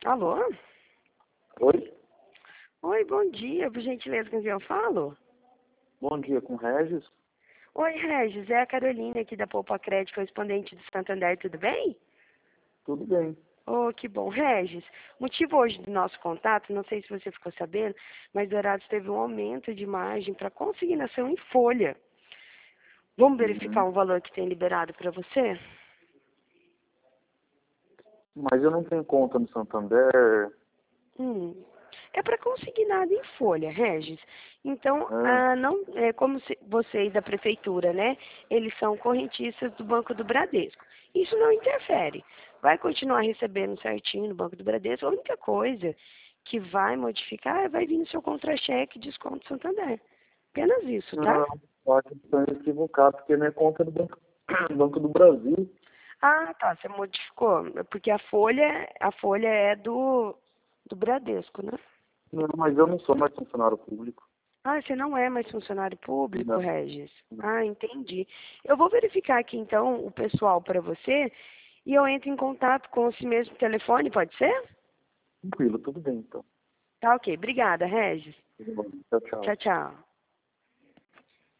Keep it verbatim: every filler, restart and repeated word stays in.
Alô? Oi, Oi, bom dia. Por gentileza, com quem eu falo? bom dia, com Regis? Oi, Regis. É a Carolina aqui da Poupa Crédito, correspondente do Santander, tudo bem? Tudo bem. Oh, que bom. Regis, motivo hoje do nosso contato, não sei se você ficou sabendo, mas Dourados teve um aumento de margem para consignação em folha. Vamos verificar Uhum. o valor que tem liberado para você? Mas eu não tenho conta no Santander. Hum. É para consignado em folha, Regis. Então, É. ah, não, é como se você e da prefeitura, né? Eles são correntistas do Banco do Bradesco. Isso não interfere. Vai continuar recebendo certinho no Banco do Bradesco. A única coisa que vai modificar é vai vir no seu contra-cheque desconto Santander. Apenas isso, tá? Não, pode estar equivocado, porque não é conta do Banco, Banco do Brasil. Ah, tá. Você modificou. Porque a folha, a folha é do, do Bradesco, né? Não, mas eu não sou mais funcionário público. Ah, você não é mais funcionário público, Não, Regis? não. Ah, entendi. Eu vou verificar aqui então o pessoal para você e eu entro em contato com esse mesmo telefone, pode ser? Tranquilo, tudo bem então. Tá ok. Obrigada, Regis. Tudo bom. Tchau, tchau. Tchau, tchau.